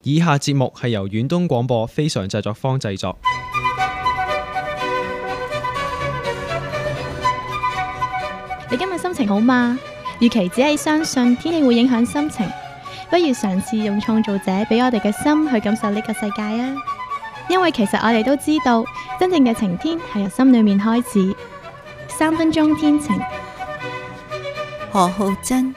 以下節目係由遠東廣播非常製作坊製作。 你今日心情好嗎？與其只係相信天氣會影響心情，不如嘗試用創造者俾我哋嘅心去感受呢個世界啊！因為其實我哋都知道，真正嘅晴天係由心裏面開始。3分鐘天晴。 何浩珍。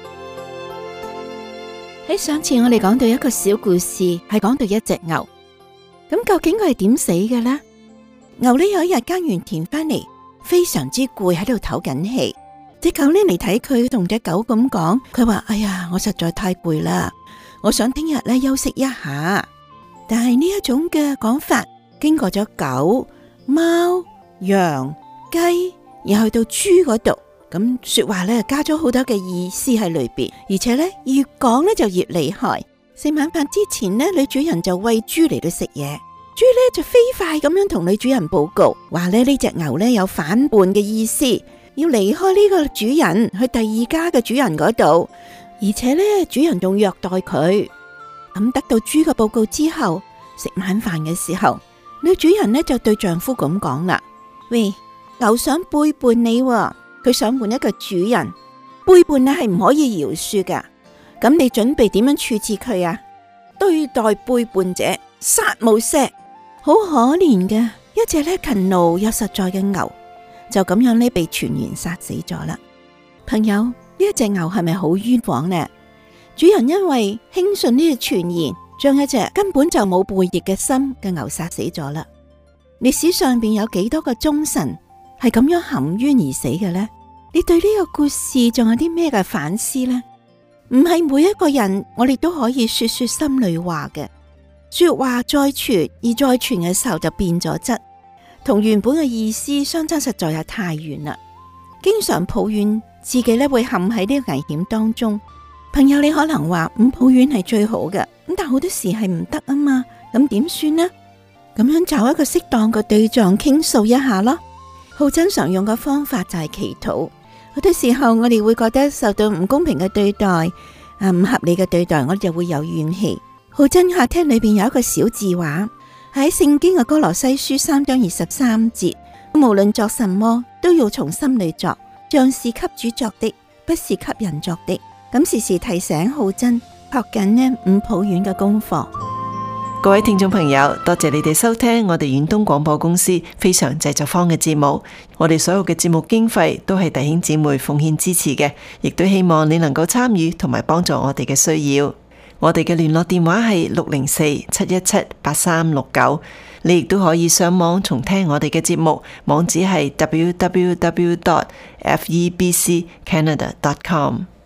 喺上次我哋講到一個小故事，係講到一隻牛。咁究竟佢係點死嘅呢？牛呢有一日耕完田翻嚟，非常之攰，喺度唞緊氣。隻狗呢嚟睇佢，同隻狗咁講，佢話：哎呀，我實在太攰啦，我想聽日呢休息一下。但係呢一種嘅講法，經過咗狗、貓、羊、雞，又去到豬嗰度，咁說話呢加咗好多嘅意思喺裏邊，而且呢越講呢就越厲害。食晚飯之前呢，女主人就餵豬嚟到食嘢，豬呢就飛快咁樣同女主人報告，話呢隻牛呢有反叛嘅意思，要離開呢個主人去第二家嘅主人嗰度，而且呢主人仲虐待佢。咁得到豬嘅報告之後，食晚飯嘅時候，女主人呢就對丈夫咁講啦：喂，牛想背叛你喎，佢想換一個主人，背叛你係唔可以饒恕噶。咁你準備點樣處置佢啊？對待背叛者，殺無赦。好可憐嘅一隻呢勤勞又實在嘅牛，就咁樣呢被全然殺死咗啦。朋友，呢一隻牛係咪好冤枉呢？主人因為輕信呢個傳言，將一隻根本就冇背逆嘅心嘅牛殺死咗啦。歷史上邊有幾多個忠臣係咁樣含冤而死嘅呢？你對呢個故事仲有啲咩嘅反思呢？唔係每一個人我哋都可以說心裏話嘅，說話再傳而再傳嘅時候就變咗質，同原本嘅意思相差實在係太遠啦。經常抱怨自己咧會陷喺呢個危險當中。朋友，你可能話唔抱怨係最好嘅，咁但好多時係唔得啊嘛，咁點算呢？咁樣找一個適當嘅對象傾訴一下咯。浩珍常用嘅方法就係祈禱。好多時候我哋會覺得受到唔公平嘅對待，唔合理嘅對待，我哋就會有怨氣。浩珍客廳裏邊有一個小字畫，喺聖經嘅哥羅西書3章23節，無論作什麼都要從心裏作，像是給主作的，不是給人作的。咁時時提醒浩珍學緊呢唔抱怨嘅功課。 各位聽眾朋友，多謝你哋收聽我哋遠東廣播公司非常製作坊嘅節目。我哋所有嘅節目經費都係弟兄姊妹奉獻支持嘅，亦都希望你能夠參與同埋幫助我哋嘅需要。我哋嘅聯絡電話係604-717-8369，你亦都可以上網重聽我哋嘅節目，網址係www.febccanada.com。